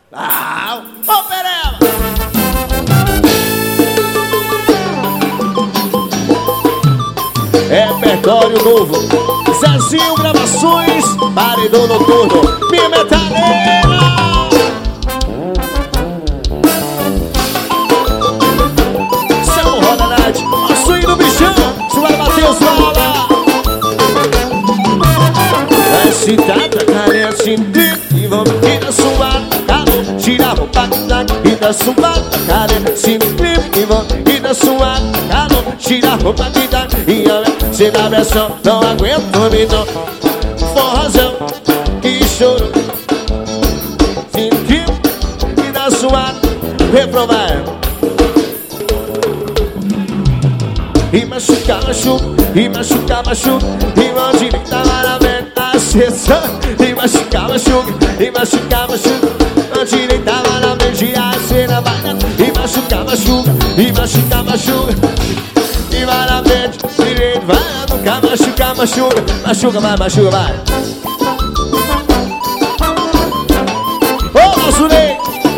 Ah, ô Pereba! Repertório novo, Zezinho Gravações, Paredão Noturno, minha metaleira. São Roda Night, o swing do bichão, Suara Matheus fala. A cidade carece de vamos ir na sua cara, tira a roupa e da sua cara, se e vamos ir na sua cara, tira a roupa e olha, se na versão não aguento então, forrozão e choro, se e da sua refrão vai. E machuca, machuca, e machuca, machuca, e mão direita maravilha a sessão. E machuca, machuca, e machuca, machuca, mão direita maravilha a cena vai. E machuca, machuca, e machuca, machuca, e maravilha direito vai. Nunca machuca, machuca, machuca vai, machuca vai. Ô, nosso Ney,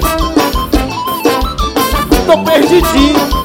tô perdidinho.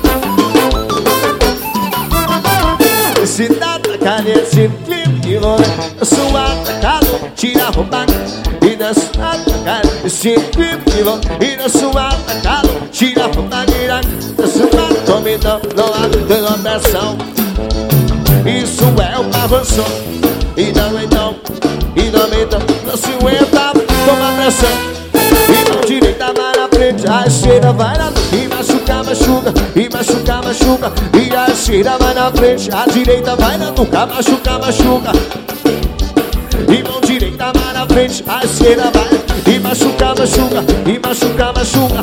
Cidade carece de vou sua atacado, tira a roupa e dança atacado. E vou e na sua atacado, tira a roupa e dança atacado. Tome não há denominação, isso é uma avanço. E não então, não se aguenta, toma pressão. E mão direita vai na frente, a esquerda vai na frente. E machuca, machuca, e machuca, machuca. E a esquerda vai na frente, a direita vai na nuca. Machuca, machuca. E mão direita vai na frente, a esquerda vai. E machuca, machuca, e machuca, machuca.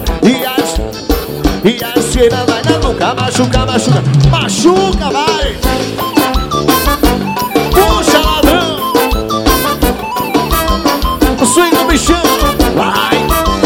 E a esquerda vai na nuca. Machuca, machuca, machuca, vai. Puxa, ladrão. O swing do bichão, vai.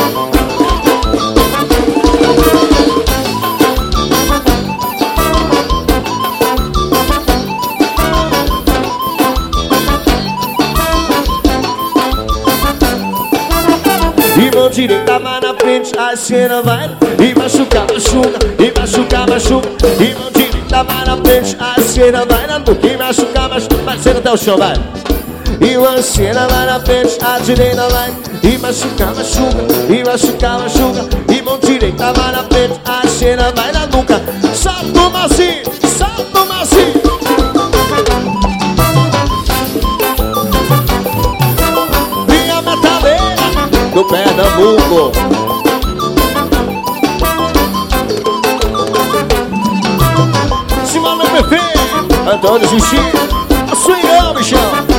E mão direita vai na frente, a esquerda vai. E machuca, machuca, e machuca, machuca. E mão direita vai na frente, a esquerda vai na nuca. E machuca, machuca, vai sendo até o chão, vai. E a esquerda vai na frente, a direita vai. E machuca, machuca, e machuca, machuca. E mão direita vai na frente, a esquerda vai na nuca. Salto macio, salto macio. Minha metaleira do Pernambuco. Simão meu perfeito, Antônio Justinho, a swingão, bichão.